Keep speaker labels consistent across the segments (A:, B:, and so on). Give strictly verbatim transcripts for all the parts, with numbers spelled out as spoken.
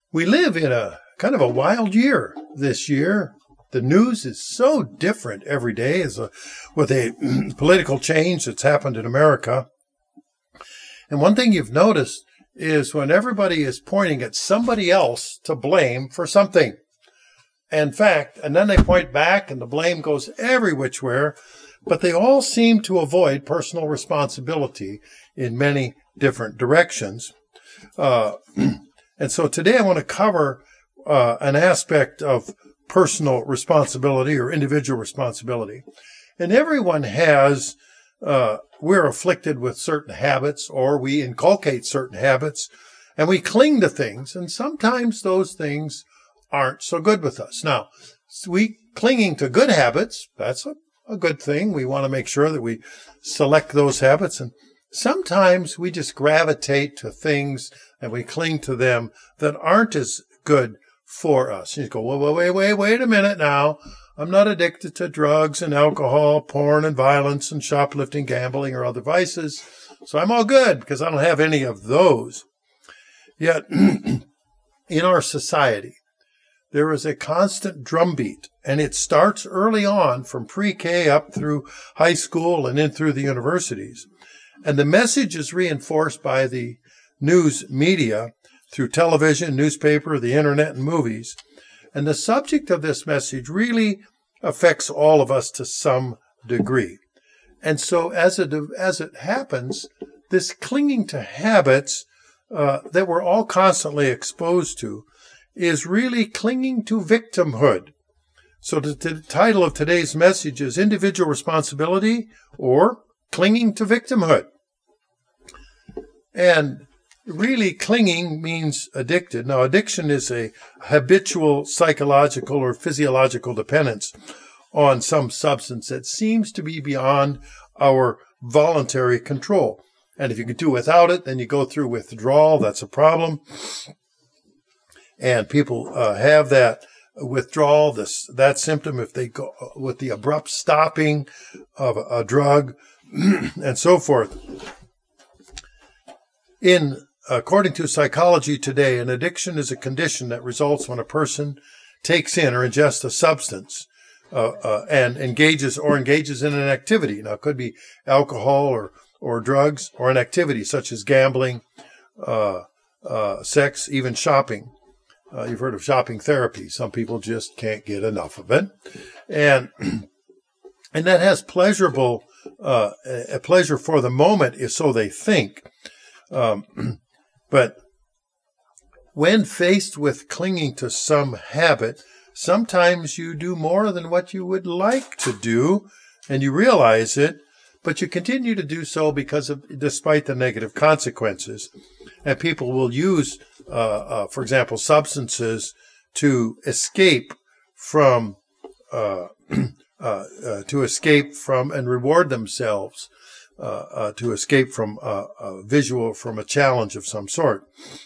A: We live in a kind of a wild year this year. The news is so different every day as a, with a political change that's happened in America. And one thing you've noticed is when everybody is pointing at somebody else to blame for something. In fact, and then they point back and the blame goes every which where, but they all seem to avoid personal responsibility in many different directions. Uh, and so today I want to cover uh, an aspect of personal responsibility or individual responsibility. And everyone has, uh, we're afflicted with certain habits, or we inculcate certain habits, and we cling to things, and sometimes those things aren't so good with us. Now, we clinging to good habits, that's a, a good thing. We want to make sure that we select those habits, and sometimes we just gravitate to things and we cling to them that aren't as good for us. You go, wait, wait, wait, wait a minute now. I'm not addicted to drugs and alcohol, porn and violence and shoplifting, gambling, or other vices. So I'm all good because I don't have any of those. Yet in our society, there is a constant drumbeat, and it starts early on from pre-K up through high school and in through the universities. And the message is reinforced by the news media through television, newspaper, the internet, and movies. And the subject of this message really affects all of us to some degree. And so as it, as it happens, this clinging to habits uh, that we're all constantly exposed to is really clinging to victimhood. So the, the title of today's message is Individual Responsibility or Clinging to Victimhood. And really, clinging means addicted. Now, addiction is a habitual psychological or physiological dependence on some substance that seems to be beyond our voluntary control. And if you can do without it, then you go through withdrawal. That's a problem. And people uh, have that withdrawal, this that symptom, if they go with the abrupt stopping of a, a drug and so forth. In According to Psychology Today, an addiction is a condition that results when a person takes in or ingests a substance uh, uh, and engages or engages in an activity. Now, it could be alcohol or, or drugs, or an activity such as gambling, uh, uh, sex, even shopping. Uh, you've heard of shopping therapy. Some people just can't get enough of it. And and that has pleasurable, uh, a pleasure for the moment, if so they think. Um, But when faced with clinging to some habit, sometimes you do more than what you would like to do, and you realize it, but you continue to do so because of, despite the negative consequences. And people will use, uh, uh, for example, substances to escape from, uh, uh, uh, to escape from and reward themselves. Uh, uh, to escape from uh, a visual, from a challenge of some sort.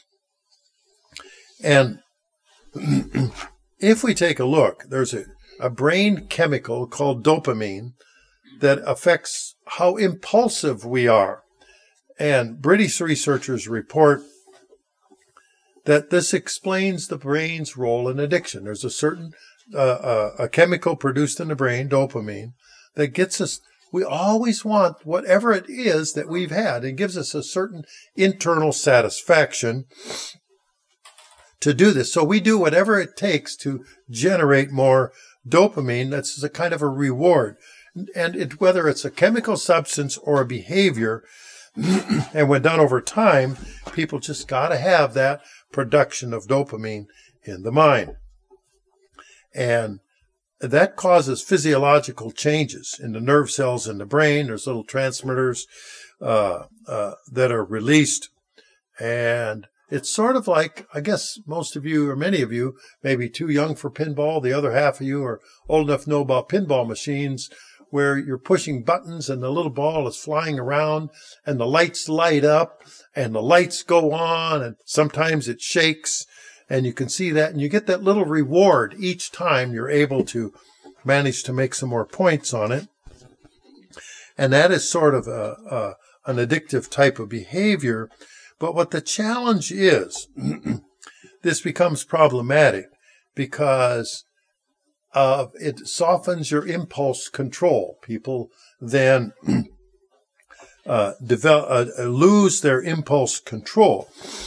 A: And if we take a look, there's a, a brain chemical called dopamine that affects how impulsive we are. And British researchers report that this explains the brain's role in addiction. There's a certain uh, uh, a chemical produced in the brain, dopamine, that gets us. We always want whatever it is that we've had. It gives us a certain internal satisfaction to do this. So we do whatever it takes to generate more dopamine. That's a kind of a reward. And it, whether it's a chemical substance or a behavior, and when done over time, people just got to have that production of dopamine in the mind. And that causes physiological changes in the nerve cells in the brain. There's little transmitters uh, uh, that are released. And it's sort of like, I guess most of you, or many of you, may be too young for pinball. The other half of you are old enough to know about pinball machines, where you're pushing buttons and the little ball is flying around and the lights light up and the lights go on and sometimes it shakes. And you can see that, and you get that little reward each time you're able to manage to make some more points on it. And that is sort of a, a, an addictive type of behavior. But what the challenge is, this becomes problematic because uh, it softens your impulse control. People then uh, develop, uh, lose their impulse control.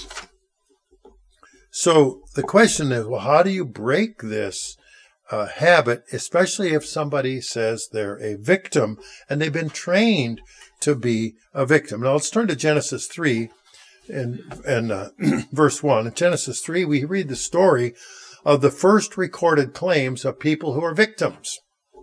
A: So the question is, well, how do you break this uh, habit, especially if somebody says they're a victim and they've been trained to be a victim? Now let's turn to Genesis three and, and uh, verse one. In Genesis three, we read the story of the first recorded claims of people who are victims.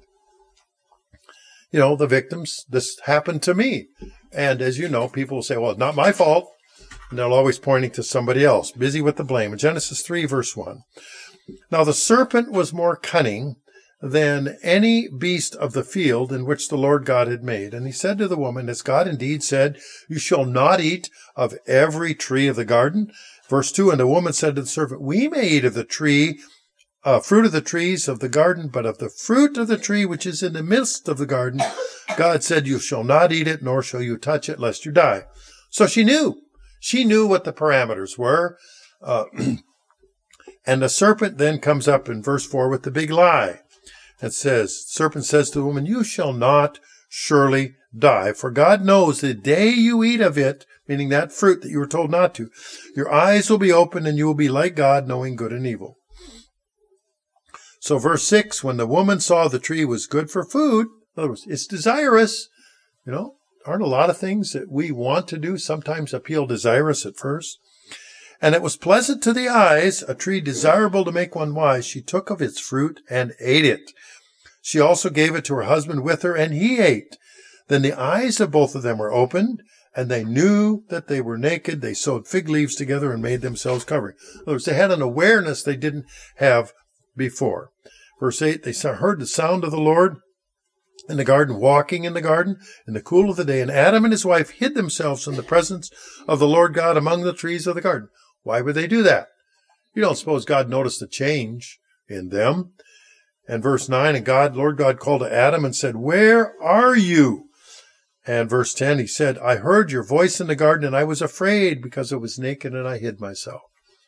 A: You know, the victims, this happened to me. And as you know, people will say, well, it's not my fault. And they're always pointing to somebody else, busy with the blame. In Genesis three, verse one. Now the serpent was more cunning than any beast of the field in which the Lord God had made. And he said to the woman, has God indeed said, you shall not eat of every tree of the garden? Verse two, and the woman said to the serpent, we may eat of the tree, uh, fruit of the trees of the garden, but of the fruit of the tree which is in the midst of the garden, God said, you shall not eat it, nor shall you touch it, lest you die. So she knew. She knew what the parameters were. Uh, and the serpent then comes up in verse four with the big lie. It says, serpent says to the woman, you shall not surely die, for God knows the day you eat of it, meaning that fruit that you were told not to, your eyes will be opened and you will be like God, knowing good and evil. So verse six, when the woman saw the tree was good for food, in other words, it's desirous, you know, aren't a lot of things that we want to do sometimes appeal desirous at first? And it was pleasant to the eyes, a tree desirable to make one wise. She took of its fruit and ate it. She also gave it to her husband with her, and he ate. Then the eyes of both of them were opened, and they knew that they were naked. They sewed fig leaves together and made themselves covering. In other words, they had an awareness they didn't have before. Verse eight, they heard the sound of the Lord in the garden, walking in the garden in the cool of the day. And Adam and his wife hid themselves from the presence of the Lord God among the trees of the garden. Why would they do that? You don't suppose God noticed a change in them. And verse nine, and God, Lord God called to Adam and said, where are you? And verse ten, he said, I heard your voice in the garden and I was afraid because I was naked and I hid myself.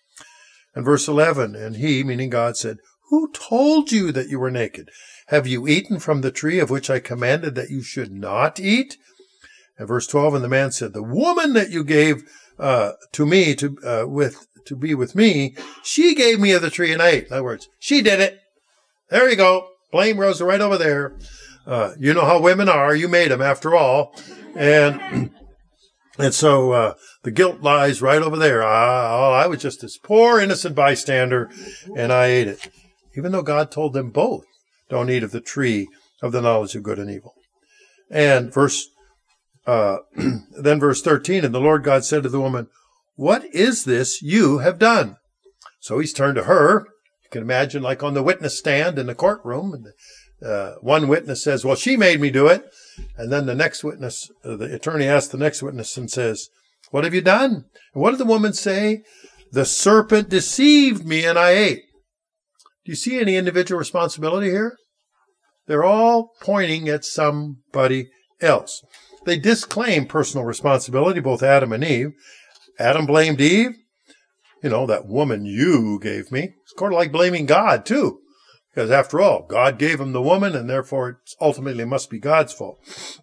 A: And verse eleven, and he, meaning God, said, who told you that you were naked? Have you eaten from the tree of which I commanded that you should not eat? And verse twelve, and the man said, the woman that you gave uh, to me to uh, with to be with me, she gave me of the tree and I ate. In other words, she did it. There you go. Blame goes right over there. Uh, you know how women are. You made them after all. And and so uh, the guilt lies right over there. Ah, I was just this poor innocent bystander and I ate it. Even though God told them both, don't eat of the tree of the knowledge of good and evil. And verse, uh, then verse thirteen, and the Lord God said to the woman, what is this you have done? So he's turned to her. You can imagine like on the witness stand in the courtroom. And uh, one witness says, well, she made me do it. And then the next witness, uh, the attorney asks the next witness and says, what have you done? And what did the woman say? The serpent deceived me and I ate. Do you see any individual responsibility here? They're all pointing at somebody else. They disclaim personal responsibility, both Adam and Eve. Adam blamed Eve. You know, that woman you gave me. It's kind of like blaming God, too. Because after all, God gave him the woman, and therefore it ultimately must be God's fault.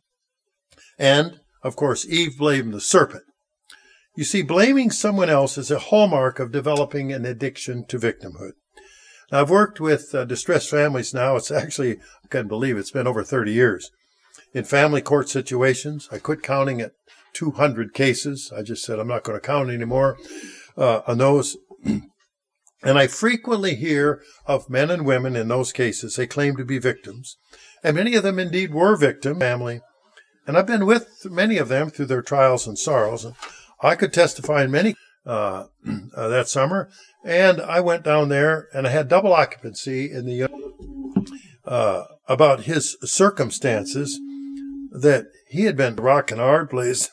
A: And, of course, Eve blamed the serpent. You see, blaming someone else is a hallmark of developing an addiction to victimhood. Now, I've worked with uh, distressed families now. It's actually, I can't believe it's been over thirty years. In family court situations, I quit counting at two hundred cases. I just said I'm not going to count anymore uh, on those. And I frequently hear of men and women in those cases. They claim to be victims. And many of them indeed were victims, family. And I've been with many of them through their trials and sorrows. And I could testify in many uh, uh, that summer. And I went down there and I had double occupancy in the uh, about his circumstances, that he had been rock and hard place.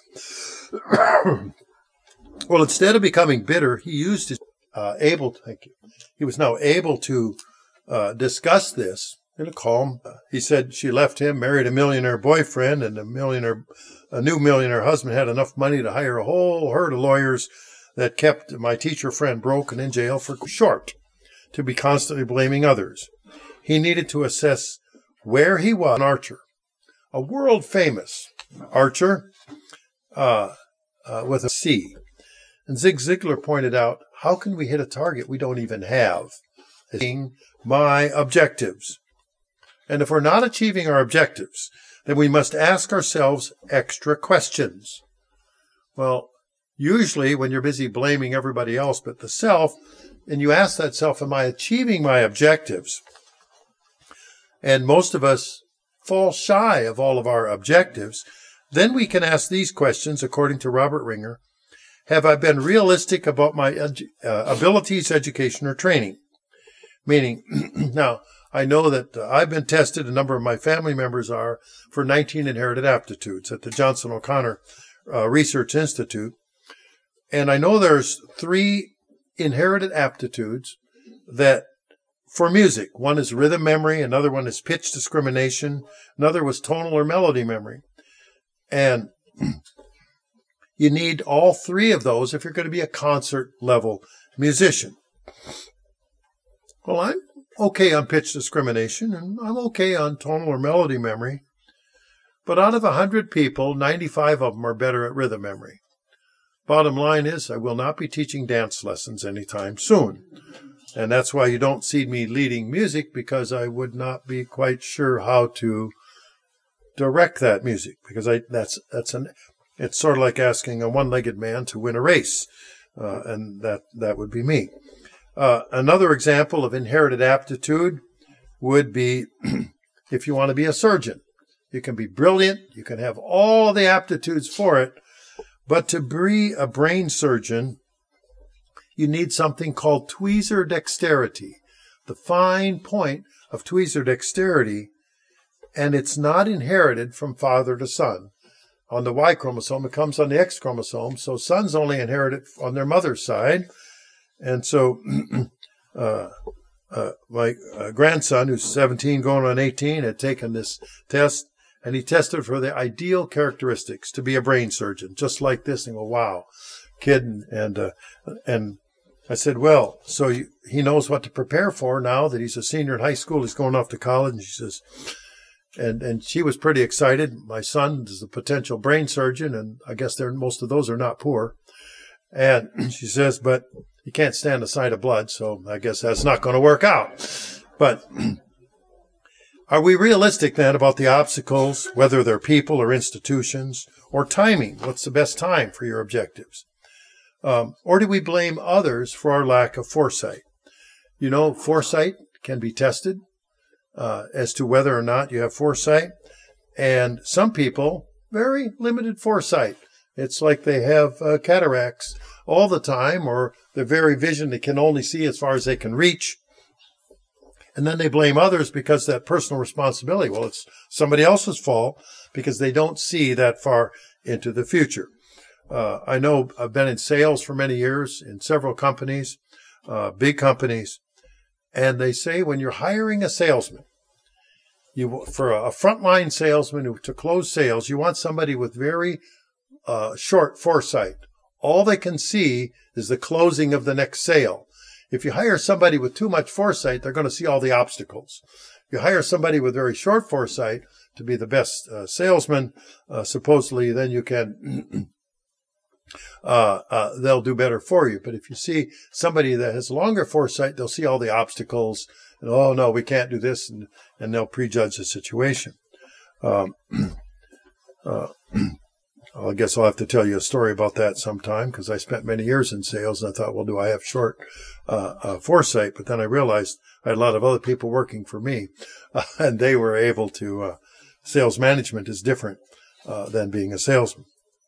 A: Well, instead of becoming bitter, he used his uh, able. Thank you. He was now able to uh, discuss this in a calm. Uh, he said she left him, married a millionaire boyfriend, and a millionaire, a new millionaire husband had enough money to hire a whole herd of lawyers that kept my teacher friend broke and in jail for short, to be constantly blaming others. He needed to assess where he was. An archer, a world-famous archer uh, uh, with a C. And Zig Ziglar pointed out, how can we hit a target we don't even have? Achieving my objectives. And if we're not achieving our objectives, then we must ask ourselves extra questions. Well, usually when you're busy blaming everybody else but the self, and you ask that self, am I achieving my objectives? And most of us fall shy of all of our objectives. Then we can ask these questions, according to Robert Ringer. Have I been realistic about my edu- uh, abilities, education, or training? Meaning, now, I know that uh, I've been tested, a number of my family members are, for nineteen inherited aptitudes at the Johnson O'Connor uh, Research Institute. And I know there's three inherited aptitudes that for music. One is rhythm memory, another one is pitch discrimination, another was tonal or melody memory. And you need all three of those if you're going to be a concert level musician. Well, I'm okay on pitch discrimination, and I'm okay on tonal or melody memory. But out of one hundred people, ninety-five of them are better at rhythm memory. Bottom line is, I will not be teaching dance lessons anytime soon. And that's why you don't see me leading music, because I would not be quite sure how to direct that music. Because I that's that's an it's sort of like asking a one-legged man to win a race, uh, and that that would be me. Uh, another example of inherited aptitude would be if you want to be a surgeon. You can be brilliant, you can have all the aptitudes for it, but to be a brain surgeon, you need something called tweezer dexterity, the fine point of tweezer dexterity, and it's not inherited from father to son. On the Y chromosome, it comes on the X chromosome, so sons only inherit it on their mother's side. And so uh, uh, my uh, grandson, who's seventeen going on eighteen, had taken this test, and he tested for the ideal characteristics to be a brain surgeon, just like this. And go, wow, kid. And and, uh, and I said, well, so you, he knows what to prepare for now that he's a senior in high school. He's going off to college. And she says, and and she was pretty excited. My son is a potential brain surgeon, and I guess they're, most of those are not poor. And she says, but he can't stand the sight of blood, so I guess that's not going to work out. But are we realistic then about the obstacles, whether they're people or institutions, or timing? What's the best time for your objectives? Um, or do we blame others for our lack of foresight? You know, foresight can be tested uh, as to whether or not you have foresight. And some people, very limited foresight. It's like they have uh, cataracts all the time, or their very vision, they can only see as far as they can reach. And then they blame others because that personal responsibility, well, it's somebody else's fault because they don't see that far into the future. Uh, I know I've been in sales for many years in several companies, uh, big companies, and they say when you're hiring a salesman, you for a frontline salesman who to close sales, you want somebody with very uh, short foresight. All they can see is the closing of the next sale. If you hire somebody with too much foresight, they're going to see all the obstacles. If you hire somebody with very short foresight to be the best uh, salesman, uh, supposedly, then you can, uh, uh, they'll do better for you. But if you see somebody that has longer foresight, they'll see all the obstacles. And, oh, no, we can't do this. And, and they'll prejudge the situation. Um, uh, I guess I'll have to tell you a story about that sometime, because I spent many years in sales, and I thought, well, do I have short uh, uh, foresight? But then I realized I had a lot of other people working for me, uh, and they were able to, uh, sales management is different uh, than being a salesman.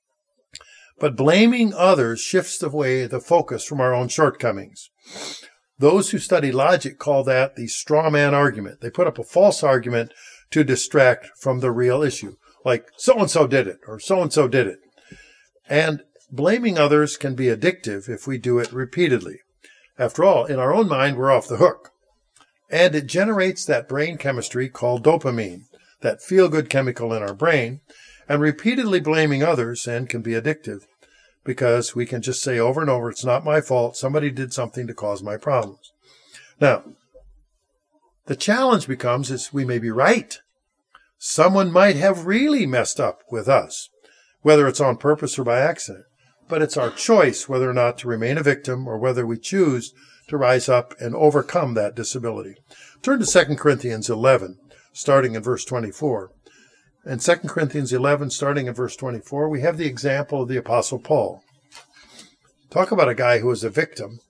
A: But blaming others shifts away the focus from our own shortcomings. Those who study logic call that the straw man argument. They put up a false argument to distract from the real issue. Like, so-and-so did it, or so-and-so did it. And blaming others can be addictive if we do it repeatedly. After all, in our own mind, we're off the hook. And it generates that brain chemistry called dopamine, that feel-good chemical in our brain. And repeatedly blaming others, and can be addictive, because we can just say over and over, it's not my fault. Somebody did something to cause my problems. Now, the challenge becomes is we may be right. Someone might have really messed up with us, whether it's on purpose or by accident. But it's our choice whether or not to remain a victim or whether we choose to rise up and overcome that disability. Turn to Second Corinthians eleven, starting in verse twenty-four. In Second Corinthians eleven, starting in verse twenty-four, we have the example of the Apostle Paul. Talk about a guy who was a victim.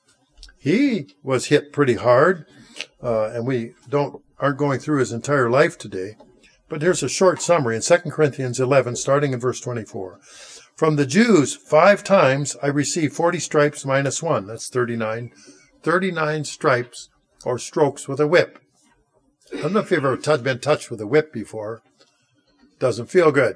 A: He was hit pretty hard, uh, and we don't aren't going through his entire life today. But here's a short summary in Second Corinthians eleven, starting in verse twenty-four. From the Jews, five times I received forty stripes minus one. That's thirty-nine. thirty-nine stripes or strokes with a whip. I don't know if you've ever t- been touched with a whip before. Doesn't feel good.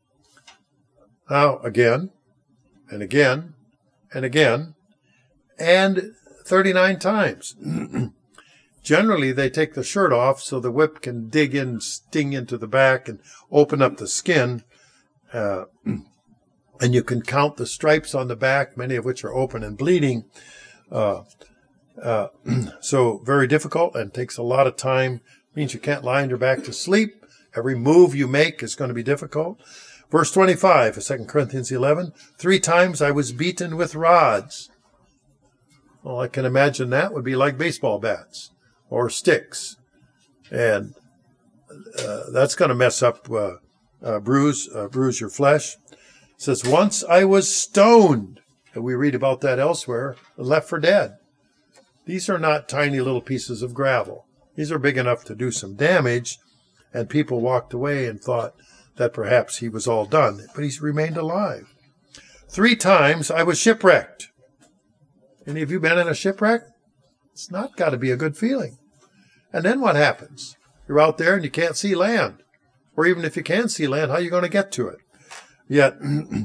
A: Now, again, and again, and again, and thirty-nine times. Generally, they take the shirt off so the whip can dig in, sting into the back, and open up the skin. Uh, and you can count the stripes on the back, many of which are open and bleeding. Uh, uh, so very difficult and takes a lot of time. Means you can't lie on your back to sleep. Every move you make is going to be difficult. Verse twenty-five of Second Corinthians eleven, three times I was beaten with rods. Well, I can imagine that would be like baseball bats or sticks. And uh, that's going to mess up, uh, uh, bruise, uh, bruise your flesh. It says, once I was stoned. And we read about that elsewhere, left for dead. These are not tiny little pieces of gravel. These are big enough to do some damage. And people walked away and thought that perhaps he was all done. But he's remained alive. Three times I was shipwrecked. Any of you been in a shipwreck? It's not got to be a good feeling. And then what happens? You're out there and you can't see land. Or even if you can see land, how are you going to get to it? Yet,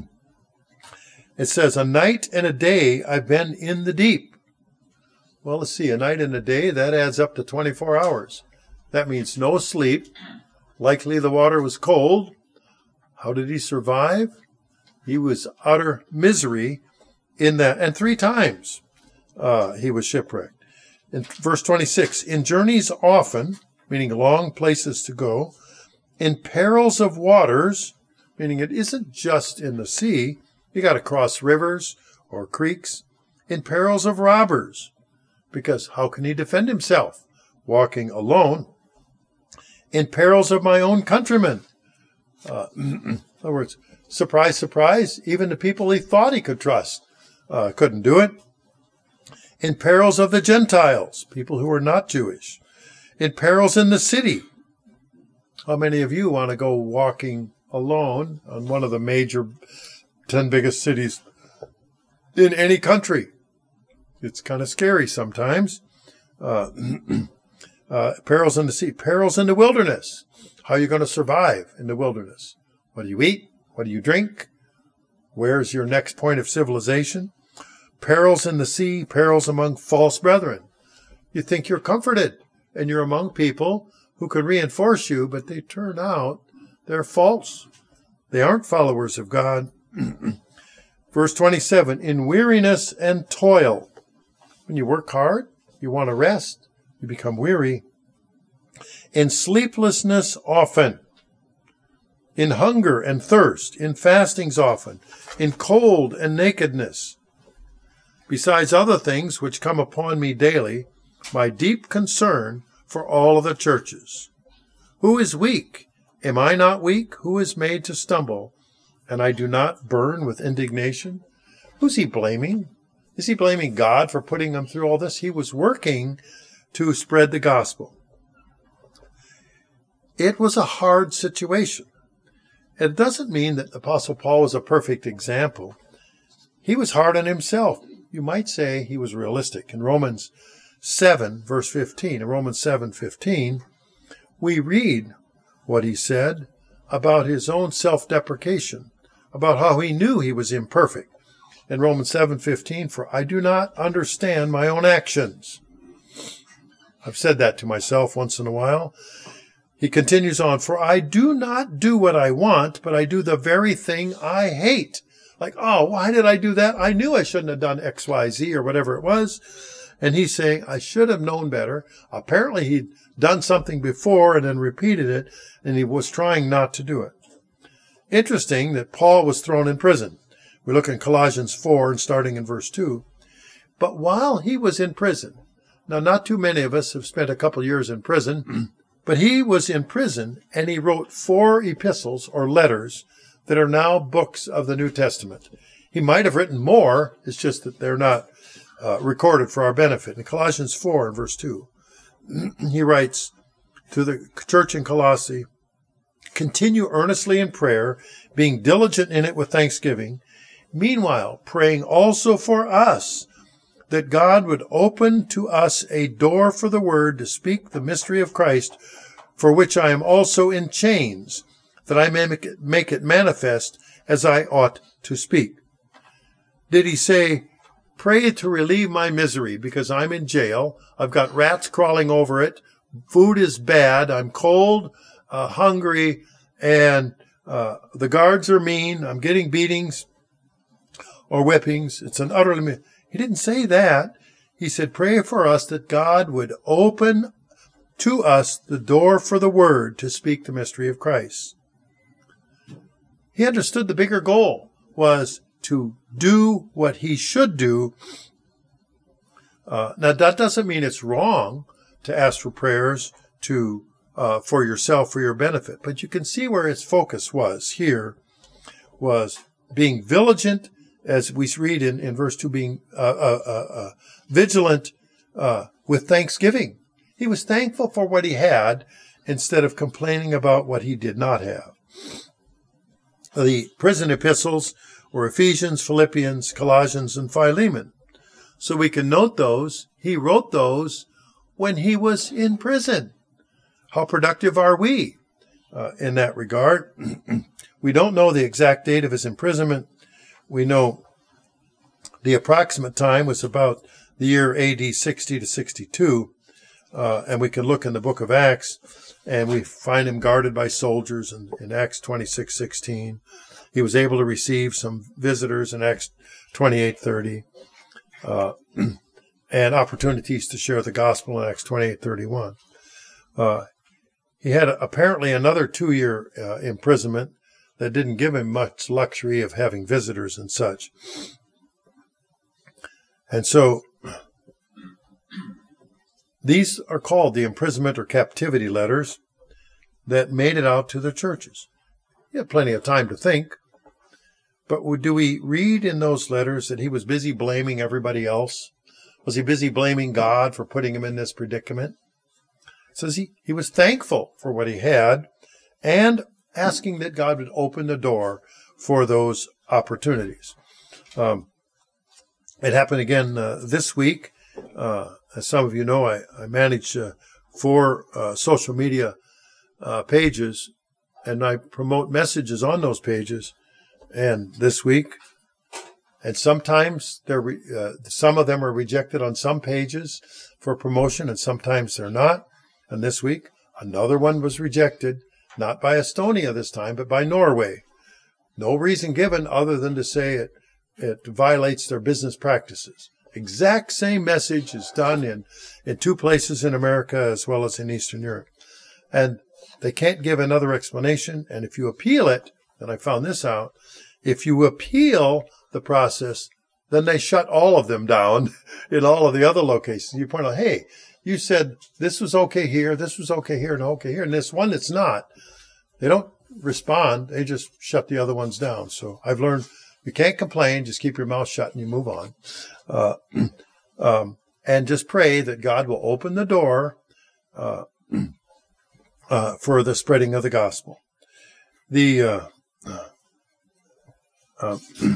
A: it says, a night and a day I've been in the deep. Well, let's see, a night and a day, that adds up to twenty-four hours. That means no sleep. Likely the water was cold. How did he survive? He was utter misery in that. And three times uh, he was shipwrecked. In verse twenty-six, in journeys often, meaning long places to go, in perils of waters, meaning it isn't just in the sea, you got to cross rivers or creeks, in perils of robbers, because how can he defend himself? Walking alone. In perils of my own countrymen. Uh, in other words, surprise, surprise, even the people he thought he could trust uh, couldn't do it. In perils of the Gentiles, people who were not Jewish. In perils in the city. How many of you want to go walking alone on one of the major ten biggest cities in any country? It's kind of scary sometimes. Uh, uh, perils in the sea, perils in the wilderness. How are you going to survive in the wilderness? What do you eat? What do you drink? Where's your next point of civilization? Perils in the sea, perils among false brethren. You think you're comforted and you're among people who can reinforce you, but they turn out they're false. They aren't followers of God. Verse twenty-seven, in weariness and toil. When you work hard, you want to rest, you become weary. In sleeplessness often. In hunger and thirst. In fastings often. In cold and nakedness. Besides other things which come upon me daily, my deep concern for all of the churches. Who is weak? Am I not weak? Who is made to stumble? And I do not burn with indignation? Who's he blaming? Is he blaming God for putting him through all this? He was working to spread the gospel. It was a hard situation. It doesn't mean that Apostle Paul was a perfect example. He was hard on himself. You might say he was realistic. In Romans seven, verse fifteen, in Romans seven fifteen, we read what he said about his own self-deprecation, about how he knew he was imperfect. In Romans seven fifteen, for I do not understand my own actions. I've said that to myself once in a while. He continues on, for I do not do what I want, but I do the very thing I hate. Like, oh, why did I do that? I knew I shouldn't have done X, Y, Z or whatever it was. And he's saying, I should have known better. Apparently he'd done something before and then repeated it, and he was trying not to do it. Interesting that Paul was thrown in prison. We look in Colossians four and starting in verse two. But while he was in prison, now not too many of us have spent a couple years in prison, but he was in prison and he wrote four epistles or letters that are now books of the New Testament. He might have written more, it's just that they're not uh, recorded for our benefit. In Colossians four and verse two, he writes to the church in Colossae, continue earnestly in prayer, being diligent in it with thanksgiving, meanwhile praying also for us, that God would open to us a door for the word to speak the mystery of Christ, for which I am also in chains, that I may make it, make it manifest as I ought to speak. Did he say, pray to relieve my misery because I'm in jail, I've got rats crawling over it, food is bad, I'm cold, uh, hungry, and uh, the guards are mean, I'm getting beatings or whippings, it's an utterly... He didn't say that. He said, pray for us that God would open to us the door for the word to speak the mystery of Christ. He understood the bigger goal was to do what he should do. Uh, now, that doesn't mean it's wrong to ask for prayers to uh, for yourself, for your benefit. But you can see where his focus was here, was being vigilant, as we read in, in verse two, being uh, uh, uh, uh, vigilant uh, with thanksgiving. He was thankful for what he had instead of complaining about what he did not have. The prison epistles were Ephesians, Philippians, Colossians, and Philemon. So we can note those. He wrote those when he was in prison. How productive are we uh, in that regard? We don't know the exact date of his imprisonment. We know the approximate time was about the year A D sixty to sixty-two, uh, and we can look in the book of Acts, and we find him guarded by soldiers in, in Acts twenty-six sixteen. He was able to receive some visitors in Acts twenty-eight thirty, uh, and opportunities to share the gospel in Acts twenty-eight thirty-one. Uh, he had apparently another two-year uh, imprisonment that didn't give him much luxury of having visitors and such. And so these are called the imprisonment or captivity letters that made it out to the churches. He had plenty of time to think, but do we read in those letters that he was busy blaming everybody else? Was he busy blaming God for putting him in this predicament? It says he, he was thankful for what he had and asking that God would open the door for those opportunities. Um, it happened again uh, this week. Uh, as some of you know, I, I manage uh, four uh, social media uh, pages, and I promote messages on those pages. And this week, and sometimes they're re- uh, some of them are rejected on some pages for promotion, and sometimes they're not. And this week, another one was rejected. Not by Estonia this time, but by Norway. No reason given other than to say it, it violates their business practices. Exact same message is done in, in two places in America as well as in Eastern Europe. And they can't give another explanation. And if you appeal it, and I found this out, if you appeal the process, then they shut all of them down in all of the other locations. You point out, hey, you said this was okay here, this was okay here, and okay here, and this one that's not. They don't respond. They just shut the other ones down. So I've learned you can't complain. Just keep your mouth shut and you move on. Uh, um, and just pray that God will open the door uh, uh, for the spreading of the gospel. The uh, uh,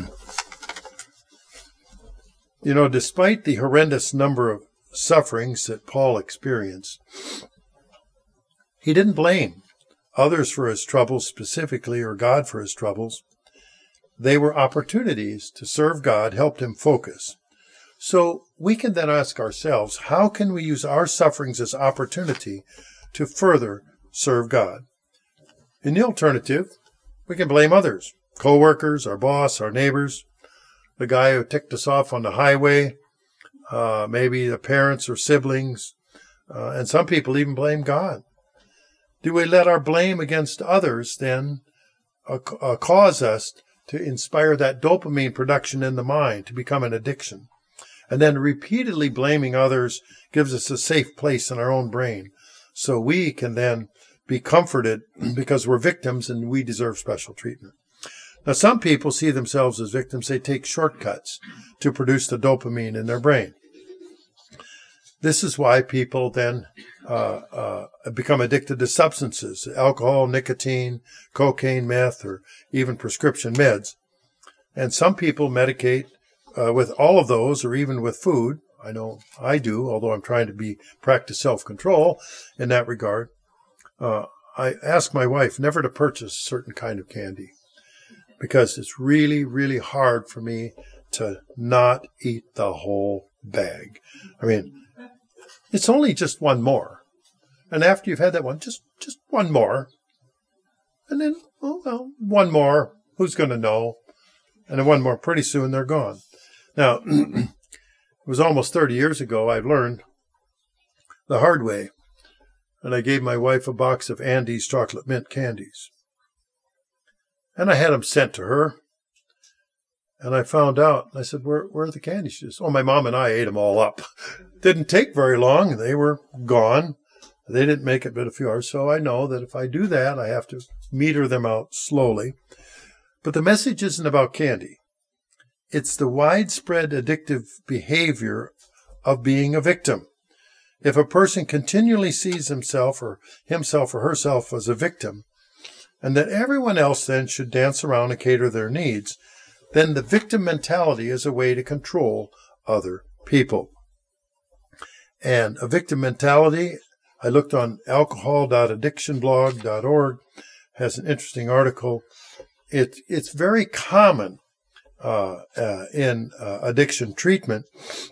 A: you know, despite the horrendous number of sufferings that Paul experienced, he didn't blame others for his troubles specifically, or God for his troubles. They were opportunities to serve God, helped him focus. So we can then ask ourselves, how can we use our sufferings as opportunity to further serve God? In the alternative, we can blame others. co-workers, our boss, our neighbors, the guy who ticked us off on the highway, uh, maybe the parents or siblings, uh, and some people even blame God. Do we let our blame against others then uh, uh, cause us to inspire that dopamine production in the mind to become an addiction? And then repeatedly blaming others gives us a safe place in our own brain. So we can then be comforted because we're victims and we deserve special treatment. Now, some people see themselves as victims. They take shortcuts to produce the dopamine in their brain. This is why people then uh, uh, become addicted to substances, alcohol, nicotine, cocaine, meth, or even prescription meds. And some people medicate uh, with all of those or even with food. I know I do, although I'm trying to be practice self-control in that regard. Uh, I ask my wife never to purchase a certain kind of candy because it's really, really hard for me to not eat the whole bag. I mean, it's only just one more. And after you've had that one, just, just one more. And then, oh, well, one more. Who's going to know? And then one more. Pretty soon they're gone. Now, it was almost thirty years ago I learned the hard way. And I gave my wife a box of Andes chocolate mint candies. And I had them sent to her. And I found out, I said, where, where are the candies? She says, oh, my mom and I ate them all up. Didn't take very long. They were gone. They didn't make it but a few hours. So I know that if I do that, I have to meter them out slowly. But the message isn't about candy. It's the widespread addictive behavior of being a victim. If a person continually sees himself or himself or herself as a victim, and that everyone else then should dance around and cater their needs, then the victim mentality is a way to control other people. And a victim mentality, I looked on alcohol dot addiction blog dot org, has an interesting article. It, it's very common uh, uh, in uh, addiction treatment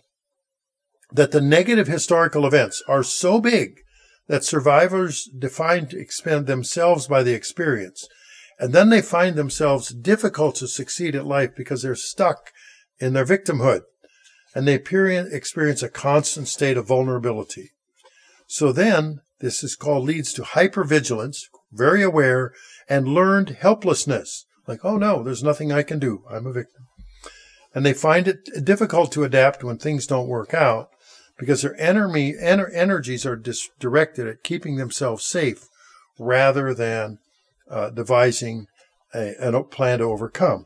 A: that the negative historical events are so big that survivors define to expend themselves by the experience. And then they find themselves difficult to succeed at life because they're stuck in their victimhood. And they experience a constant state of vulnerability. So then, this is called, leads to hypervigilance, very aware, and learned helplessness. Like, oh no, there's nothing I can do. I'm a victim. And they find it difficult to adapt when things don't work out because their enemy, ener- energies are dis- directed at keeping themselves safe rather than uh, devising a, a plan to overcome.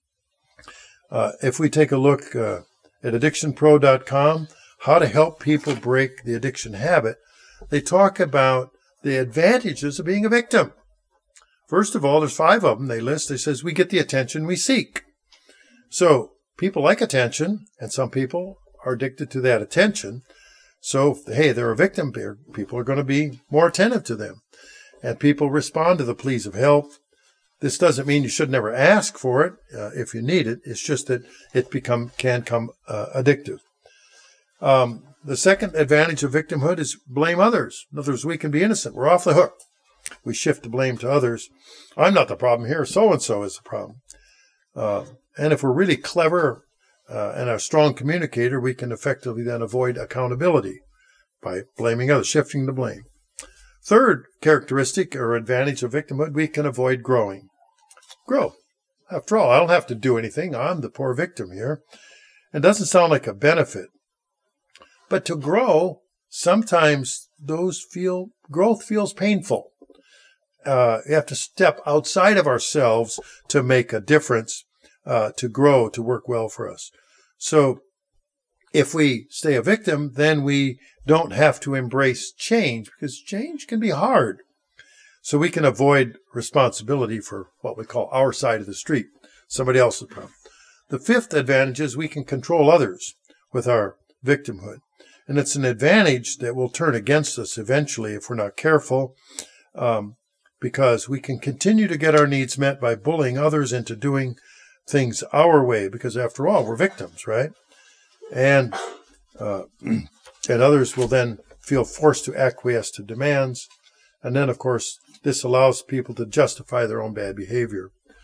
A: Uh, if we take a look uh, at addiction pro dot com, how to help people break the addiction habit, they talk about the advantages of being a victim. First of all, there's five of them they list. They says we get the attention we seek. So people like attention, and some people are addicted to that attention. So, hey, they're a victim. People are going to be more attentive to them. And people respond to the pleas of help. This doesn't mean you should never ask for it uh, if you need it. It's just that it become can come uh, addictive. Um, the second advantage of victimhood is blame others. In other words, we can be innocent. We're off the hook. We shift the blame to others. I'm not the problem here. So-and-so is the problem. Uh, and if we're really clever uh, and a strong communicator, we can effectively then avoid accountability by blaming others, shifting the blame. Third characteristic or advantage of victimhood, we can avoid growing. Grow. After all, I don't have to do anything. I'm the poor victim here. It doesn't sound like a benefit. But to grow, sometimes those feel, growth feels painful. Uh, you have to step outside of ourselves to make a difference, uh, to grow, to work well for us. So if we stay a victim, then we don't have to embrace change because change can be hard. So we can avoid responsibility for what we call our side of the street, somebody else's problem. The fifth advantage is we can control others with our victimhood. And it's an advantage that will turn against us eventually if we're not careful, um, because we can continue to get our needs met by bullying others into doing things our way, because after all, we're victims, right? And uh, and others will then feel forced to acquiesce to demands. And then, of course, this allows people to justify their own bad behavior.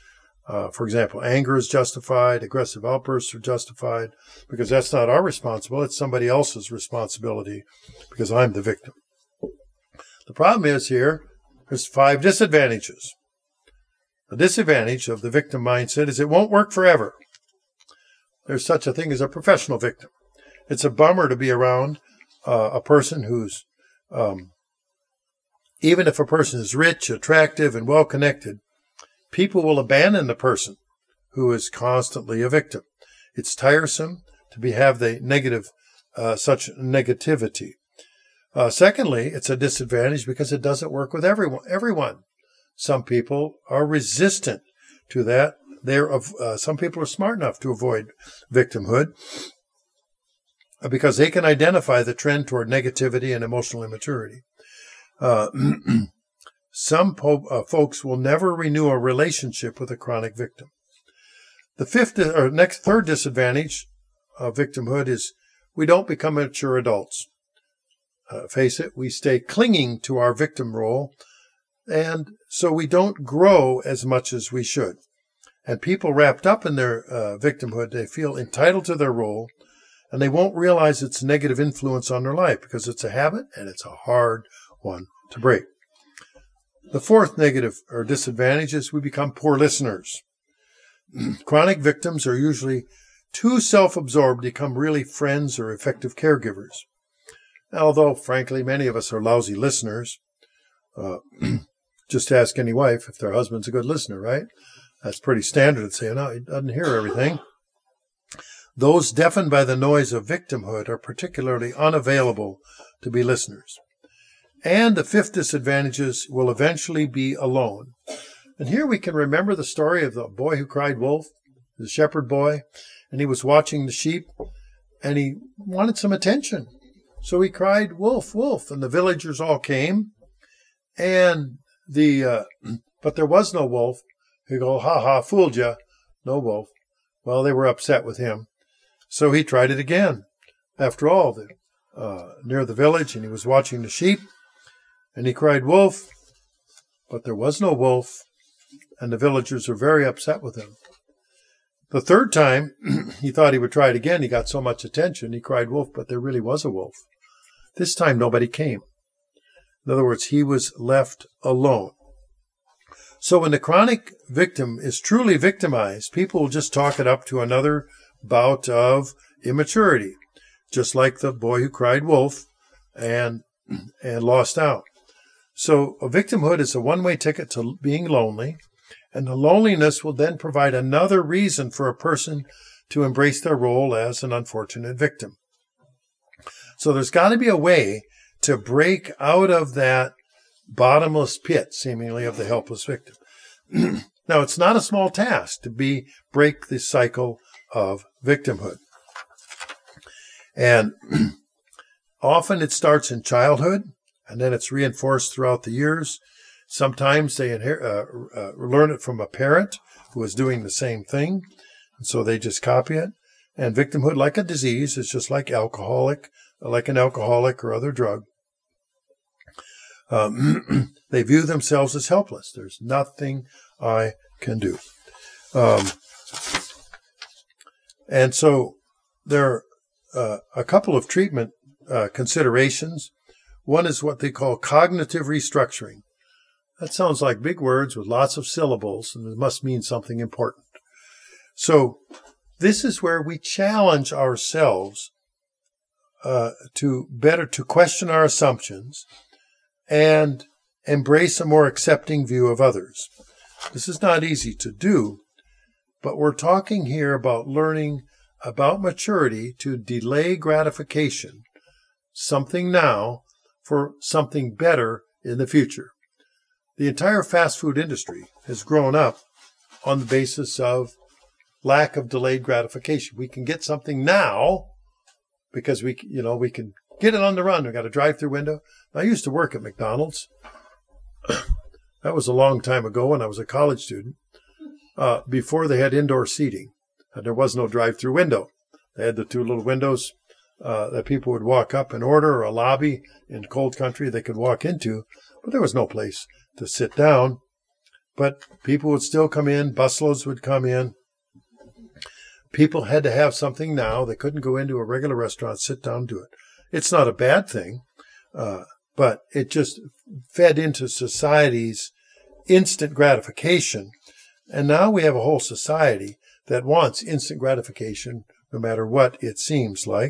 A: Uh, for example, anger is justified, aggressive outbursts are justified, because that's not our responsibility, it's somebody else's responsibility, because I'm the victim. The problem is here, there's five disadvantages. The disadvantage of the victim mindset is it won't work forever. There's such a thing as a professional victim. It's a bummer to be around uh, a person who's, um, even if a person is rich, attractive, and well-connected, people will abandon the person who is constantly a victim. It's tiresome to be have the negative, uh, such negativity. Uh, secondly, it's a disadvantage because it doesn't work with everyone. Everyone. Some people are resistant to that. They're of uh, some people are smart enough to avoid victimhood because they can identify the trend toward negativity and emotional immaturity. Uh, some po- uh, folks will never renew a relationship with a chronic victim. The fifth or next third disadvantage of victimhood is we don't become mature adults. Uh, face it, we stay clinging to our victim role, and so we don't grow as much as we should. And people wrapped up in their uh, victimhood, they feel entitled to their role, and they won't realize its negative influence on their life because it's a habit and it's a hard one to break. The fourth negative or disadvantage is we become poor listeners. Chronic victims are usually too self-absorbed to become really friends or effective caregivers. Although, frankly, many of us are lousy listeners. Uh, just ask any wife if their husband's a good listener, right? That's pretty standard to say, no, he doesn't hear everything. Those deafened by the noise of victimhood are particularly unavailable to be listeners. And the fifth disadvantage is will eventually be alone. And here we can remember the story of the boy who cried wolf, the shepherd boy, and he was watching the sheep, and he wanted some attention. So he cried, wolf, wolf, and the villagers all came, and the, uh, but there was no wolf. He go, ha ha, fooled ya, no wolf. Well, they were upset with him. So he tried it again. After all, the, uh, near the village, and he was watching the sheep, and he cried, wolf, but there was no wolf, and the villagers were very upset with him. The third time, he thought he would try it again. He got so much attention, he cried wolf, but there really was a wolf. This time, nobody came. In other words, he was left alone. So when the chronic victim is truly victimized, people will just talk it up to another bout of immaturity, just like the boy who cried wolf and and lost out. So a victimhood is a one-way ticket to being lonely, and the loneliness will then provide another reason for a person to embrace their role as an unfortunate victim. So there's got to be a way to break out of that bottomless pit, seemingly, of the helpless victim. Now, it's not a small task to be break the cycle of victimhood. And often it starts in childhood, and then it's reinforced throughout the years. Sometimes they inher- uh, uh, learn it from a parent who is doing the same thing, and so they just copy it. And victimhood, like a disease, is just like alcoholic, like an alcoholic or other drug. Um, they view themselves as helpless. There's nothing I can do. Um, and so there are uh, a couple of treatment uh, considerations. One is what they call cognitive restructuring. That sounds like big words with lots of syllables, and it must mean something important. So this is where we challenge ourselves uh, to better to question our assumptions and embrace a more accepting view of others. This is not easy to do, but we're talking here about learning about maturity to delay gratification, something now for something better in the future. The entire fast food industry has grown up on the basis of lack of delayed gratification. We can get something now because we, you know, we can get it on the run. We got a drive-through window. I used to work at McDonald's. That was a long time ago when I was a college student, uh, before they had indoor seating. And there was no drive-through window. They had the two little windows uh, that people would walk up and order, or a lobby in cold country they could walk into, but there was no place to sit down. but people would still come in. Busloads would come in. People had to have something now. They couldn't go into a regular restaurant, sit down, and do it. It's not a bad thing, uh, but it just fed into society's instant gratification. And now we have a whole society that wants instant gratification, no matter what it seems like.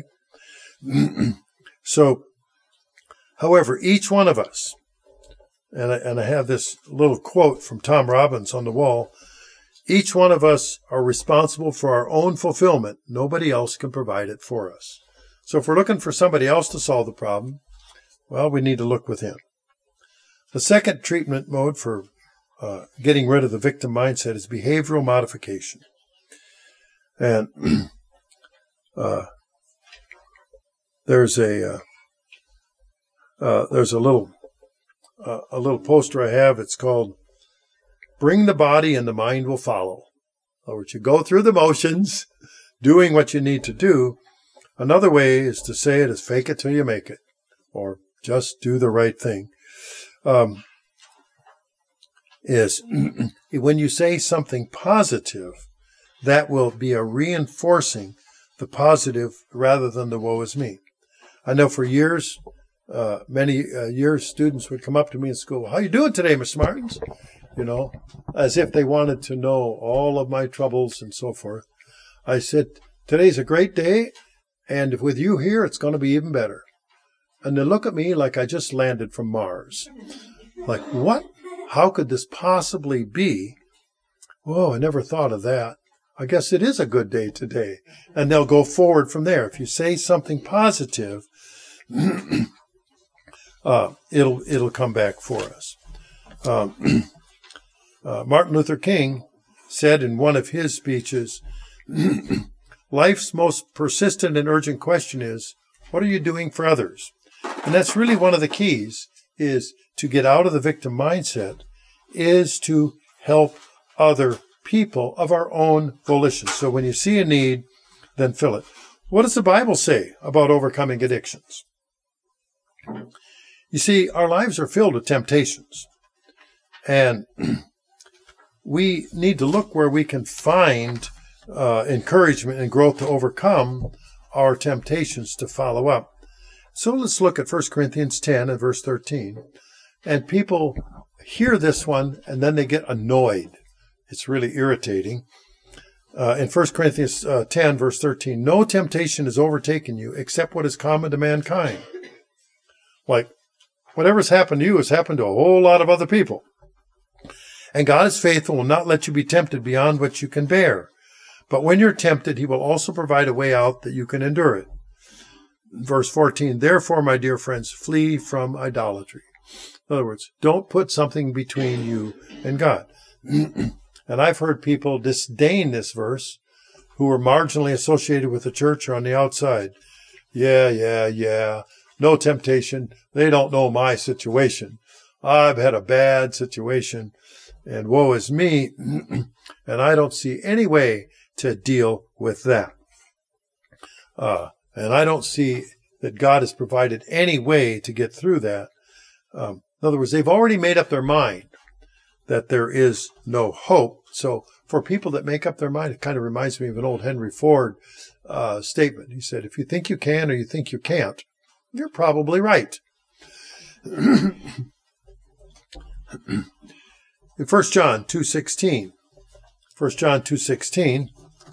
A: So, however, each one of us, and I, and I have this little quote from Tom Robbins on the wall, each one of us are responsible for our own fulfillment. Nobody else can provide it for us. So if we're looking for somebody else to solve the problem, well, we need to look within. The second treatment mode for uh, getting rid of the victim mindset is behavioral modification. And uh, there's a uh, uh, there's a little uh, a little poster I have. It's called "Bring the Body and the Mind Will Follow." In other words, you go through the motions, doing what you need to do. Another way is to say it is "fake it till you make it," or just do the right thing. Um, is when you say something positive, that will be a reinforcing the positive rather than the woe is me. I know for years, uh, many uh, years, students would come up to me in school, "How you doing today, Mister Martins?" You know, as if they wanted to know all of my troubles and so forth. I said, "Today's a great day, and if with you here, it's going to be even better." And they look at me like I just landed from Mars. Like, what? How could this possibly be? Whoa, I never thought of that. I guess it is a good day today. And they'll go forward from there. If you say something positive, uh, it'll it'll come back for us. Um, uh, Martin Luther King said in one of his speeches, life's most persistent and urgent question is, what are you doing for others? And that's really one of the keys, is to get out of the victim mindset, is to help other people of our own volition. So when you see a need, then fill it. What does the Bible say about overcoming addictions? You see, our lives are filled with temptations. And we need to look where we can find uh, encouragement and growth to overcome our temptations to follow up. So let's look at First Corinthians ten and verse thirteen. And people hear this one and then they get annoyed. It's really irritating. Uh, in First Corinthians uh, ten, verse thirteen, no temptation has overtaken you except what is common to mankind. Like, whatever's happened to you has happened to a whole lot of other people. And God is faithful, will not let you be tempted beyond what you can bear. But when you're tempted, he will also provide a way out that you can endure it. Verse fourteen, therefore, my dear friends, flee from idolatry. In other words, don't put something between you and God. And I've heard people disdain this verse who are marginally associated with the church or on the outside. Yeah, yeah, yeah. No temptation. They don't know my situation. I've had a bad situation, and woe is me, and I don't see any way to deal with that. Uh, and I don't see that God has provided any way to get through that. Um, in other words, they've already made up their mind that there is no hope. So for people that make up their mind, it kind of reminds me of an old Henry Ford uh, statement. He said, if you think you can or you think you can't, you're probably right. In First John two sixteen, First John two sixteen,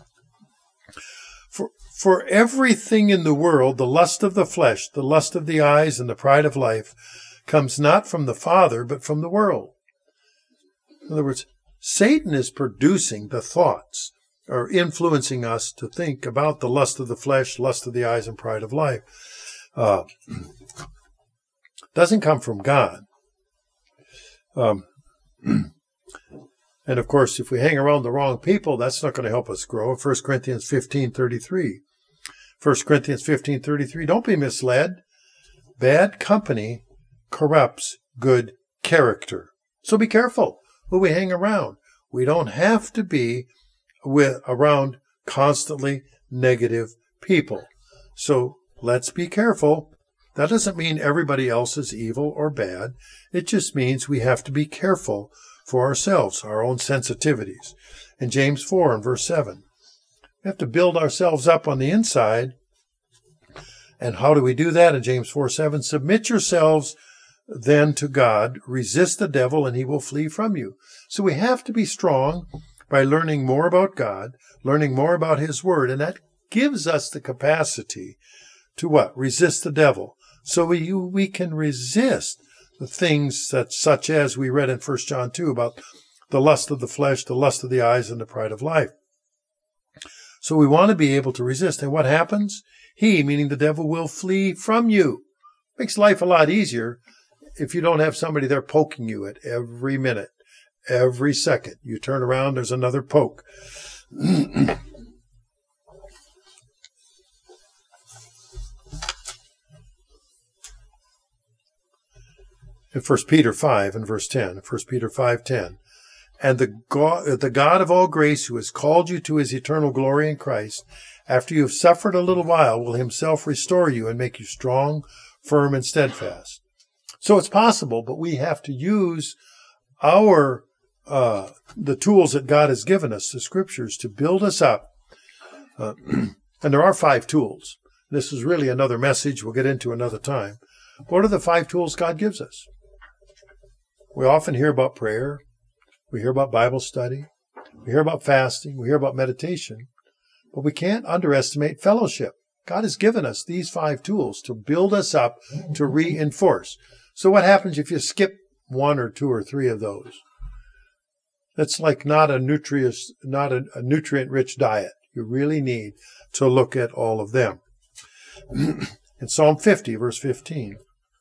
A: for, for everything in the world, the lust of the flesh, the lust of the eyes, and the pride of life comes not from the Father, but from the world. In other words, Satan is producing the thoughts or influencing us to think about the lust of the flesh, lust of the eyes, and pride of life. Uh, doesn't come from God. Um, and of course, if we hang around the wrong people, that's not going to help us grow. First Corinthians fifteen thirty-three. First Corinthians fifteen thirty-three. Don't be misled. Bad company corrupts good character. So be careful who we hang around. We don't have to be with around constantly negative people. So let's be careful. That doesn't mean everybody else is evil or bad. It just means we have to be careful for ourselves, our own sensitivities. In James four and verse seven, we have to build ourselves up on the inside. And how do we do that? In James four seven, submit yourselves then to God, resist the devil, and he will flee from you. So we have to be strong by learning more about God, learning more about his word, and that gives us the capacity to what? Resist the devil. So we, we can resist the things that, such as we read in First John two about the lust of the flesh, the lust of the eyes, and the pride of life. So we want to be able to resist. And what happens? He, meaning the devil, will flee from you. Makes life a lot easier if you don't have somebody there poking you at every minute, every second. You turn around, there's another poke. In First Peter five and verse ten, First Peter five ten, and the God, the God of all grace, who has called you to his eternal glory in Christ, after you have suffered a little while, will himself restore you and make you strong, firm, and steadfast. So it's possible, but we have to use our uh, the tools that God has given us, the scriptures, to build us up. Uh, and there are five tools. This is really another message we'll get into another time. What are the five tools God gives us? We often hear about prayer. We hear about Bible study. We hear about fasting. We hear about meditation. But we can't underestimate fellowship. God has given us these five tools to build us up, to reinforce. So what happens if you skip one or two or three of those? That's like not a nutrient, not a, a nutrient-rich diet. You really need to look at all of them. In Psalm fifty, verse fifteen,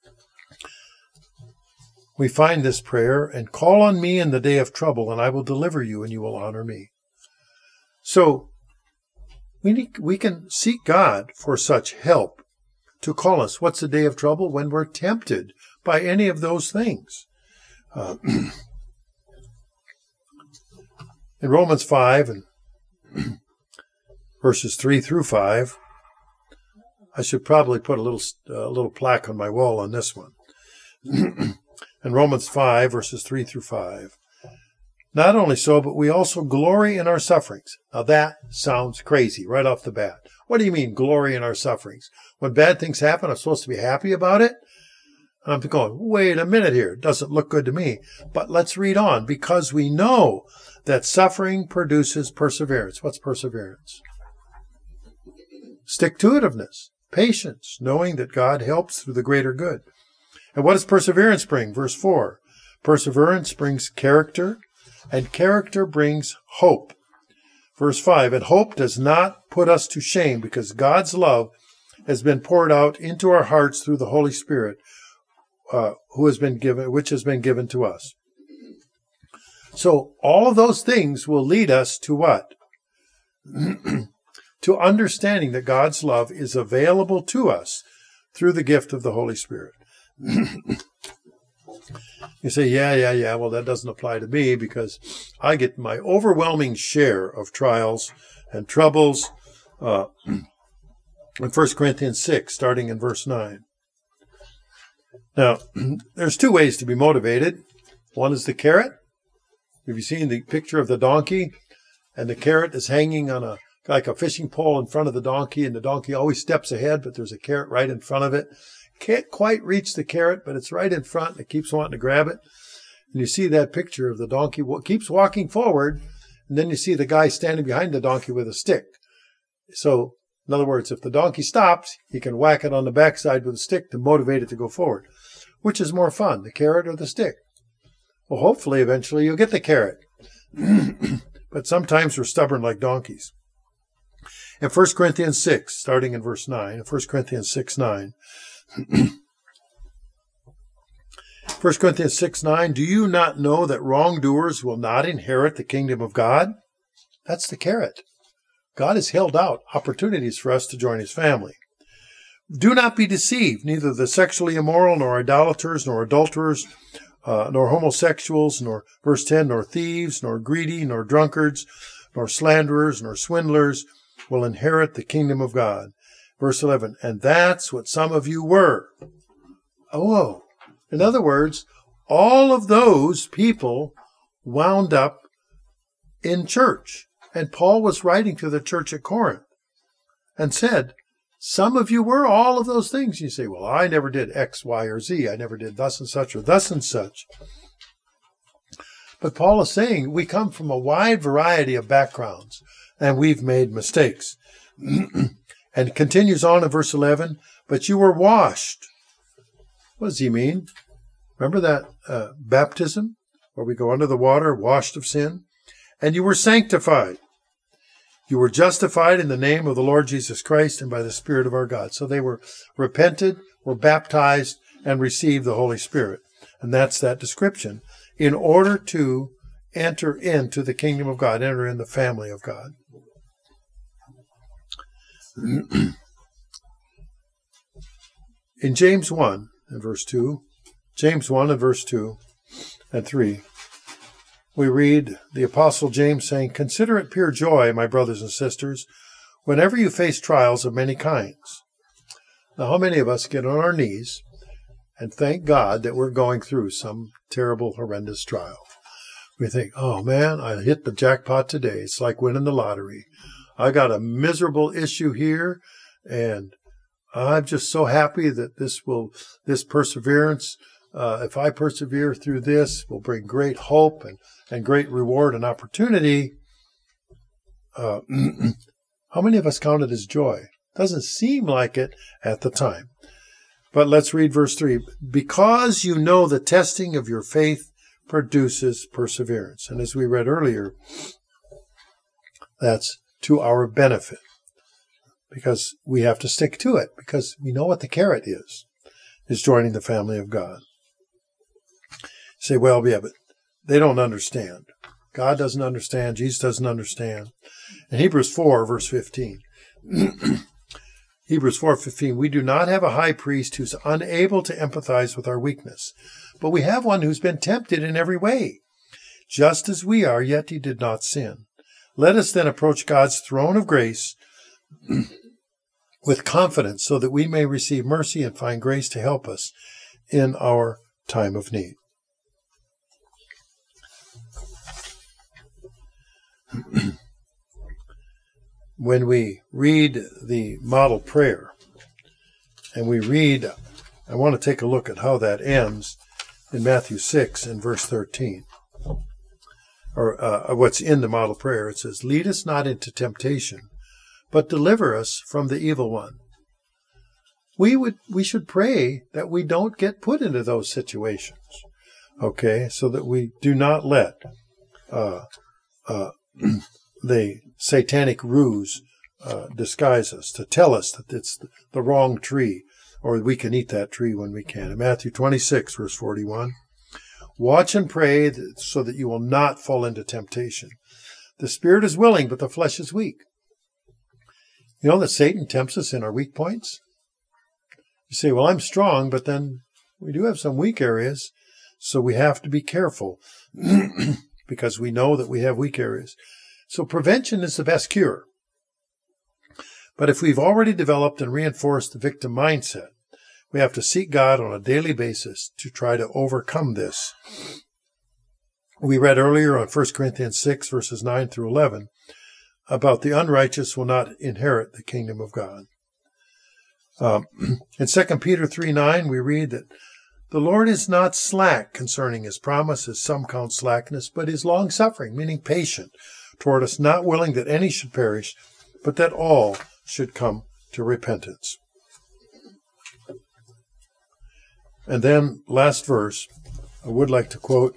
A: we find this prayer, and call on me in the day of trouble, and I will deliver you, and you will honor me. So we need, we can seek God for such help to call us. What's the day of trouble? When we're tempted by any of those things. Uh, in Romans five and verses three through five, I should probably put a little uh, little plaque on my wall on this one. In Romans five, verses three through five. Not only so, but we also glory in our sufferings. Now that sounds crazy right off the bat. What do you mean, glory in our sufferings? When bad things happen, I'm supposed to be happy about it? I'm going, wait a minute here. It doesn't look good to me. But let's read on, because we know that suffering produces perseverance. What's perseverance? Stick-to-itiveness, patience, knowing that God helps through the greater good. And what does perseverance bring? Verse four. Perseverance brings character, and character brings hope. Verse five. And hope does not put us to shame, because God's love has been poured out into our hearts through the Holy Spirit, uh, who has been given, which has been given to us. So all of those things will lead us to what? To understanding that God's love is available to us through the gift of the Holy Spirit. You say, yeah, yeah, yeah, well, that doesn't apply to me because I get my overwhelming share of trials and troubles. Uh, in First Corinthians six, starting in verse nine. Now, there's two ways to be motivated. One is the carrot. Have you seen the picture of the donkey? And the carrot is hanging on a like a fishing pole in front of the donkey, and the donkey always steps ahead, but there's a carrot right in front of it. Can't quite reach the carrot, but it's right in front, and it keeps wanting to grab it. And you see that picture of the donkey keeps walking forward, and then you see the guy standing behind the donkey with a stick. So, in other words, if the donkey stops, he can whack it on the backside with a stick to motivate it to go forward. Which is more fun, the carrot or the stick? Well, hopefully, eventually, you'll get the carrot. But sometimes we're stubborn like donkeys. In First Corinthians six, starting in verse nine, First Corinthians six, nine. First Corinthians six, nine, do you not know that wrongdoers will not inherit the kingdom of God? That's the carrot. God has held out opportunities for us to join his family. Do not be deceived, neither the sexually immoral, nor idolaters, nor adulterers, uh, nor homosexuals, nor, verse ten, nor thieves, nor greedy, nor drunkards, nor slanderers, nor swindlers will inherit the kingdom of God. Verse eleven, and that's what some of you were. Oh, in other words, all of those people wound up in church. And Paul was writing to the church at Corinth and said, some of you were all of those things. You say, well, I never did X, Y, or Z. I never did thus and such or thus and such. But Paul is saying we come from a wide variety of backgrounds and we've made mistakes. And it continues on in verse eleven, but you were washed. What does he mean? Remember that uh, baptism where we go under the water, washed of sin? And you were sanctified. You were justified in the name of the Lord Jesus Christ and by the Spirit of our God. So they were repented, were baptized, and received the Holy Spirit. And that's that description. In order to enter into the kingdom of God, enter in the family of God. In James one, in verse two, James one and verse two and three, we read the Apostle James saying, consider it pure joy, my brothers and sisters, whenever you face trials of many kinds. Now, how many of us get on our knees and thank God that we're going through some terrible, horrendous trial? We think, oh man, I hit the jackpot today. It's like winning the lottery. I got a miserable issue here, and I'm just so happy that this will, this perseverance, uh, if I persevere through this, will bring great hope and, and great reward and opportunity. Uh, how many of us count it as joy? Doesn't seem like it at the time. But let's read verse three. Because you know the testing of your faith produces perseverance. And as we read earlier, that's to our benefit. Because we have to stick to it. Because we know what the carrot is. Is joining the family of God. You say, well, yeah, but they don't understand. God doesn't understand. Jesus doesn't understand. In Hebrews four, verse fifteen. Hebrews four fifteen, we do not have a high priest who's unable to empathize with our weakness, but we have one who's been tempted in every way, just as we are, yet he did not sin. Let us then approach God's throne of grace with confidence so that we may receive mercy and find grace to help us in our time of need. When we read the model prayer, and we read, I want to take a look at how that ends in Matthew six and verse thirteen, or uh, what's in the model prayer. It says, lead us not into temptation, but deliver us from the evil one. We would, we should pray that we don't get put into those situations, okay, so that we do not let uh, uh, the satanic ruse uh, disguise us, to tell us that it's the wrong tree, or we can eat that tree when we can. In Matthew twenty-six, verse forty-one, watch and pray so that you will not fall into temptation. The spirit is willing, but the flesh is weak. You know that Satan tempts us in our weak points? You say, well, I'm strong, but then we do have some weak areas, so we have to be careful because we know that we have weak areas. So prevention is the best cure. But if we've already developed and reinforced the victim mindset, we have to seek God on a daily basis to try to overcome this. We read earlier on First Corinthians six, verses nine through eleven, about the unrighteous will not inherit the kingdom of God. Um, in Second Peter three nine, we read that the Lord is not slack concerning his promise, as some count slackness, but is long-suffering, meaning patient toward us, not willing that any should perish, but that all should come to repentance. And then, last verse, I would like to quote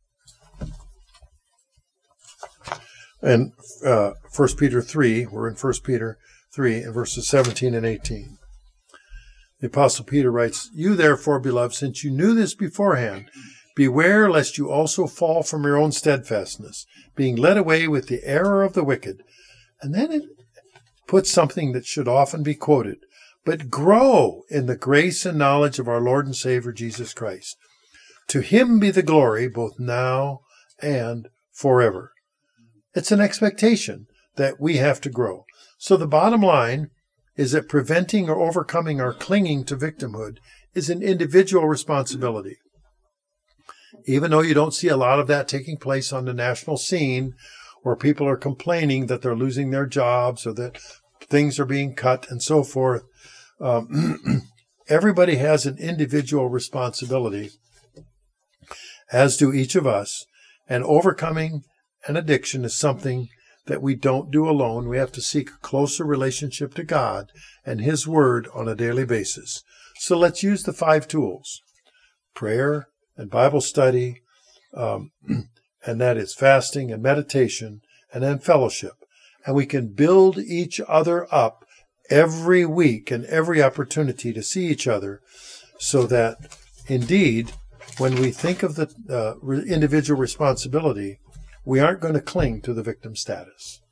A: in uh, First Peter three, we're in First Peter three, in verses seventeen and eighteen. The Apostle Peter writes, you therefore, beloved, since you knew this beforehand, beware lest you also fall from your own steadfastness, being led away with the error of the wicked. And then it puts something that should often be quoted, but grow in the grace and knowledge of our Lord and Savior Jesus Christ. To him be the glory both now and forever. It's an expectation that we have to grow. So the bottom line is that preventing or overcoming our clinging to victimhood is an individual responsibility. Even though you don't see a lot of that taking place on the national scene, where people are complaining that they're losing their jobs or that things are being cut and so forth, um, everybody has an individual responsibility, as do each of us. And overcoming an addiction is something that we don't do alone. We have to seek a closer relationship to God and His Word on a daily basis. So let's use the five tools: prayer and Bible study, um, and that is fasting and meditation, and then fellowship. And we can build each other up every week and every opportunity to see each other, so that indeed, when we think of the uh, individual responsibility, we aren't going to cling to the victim status.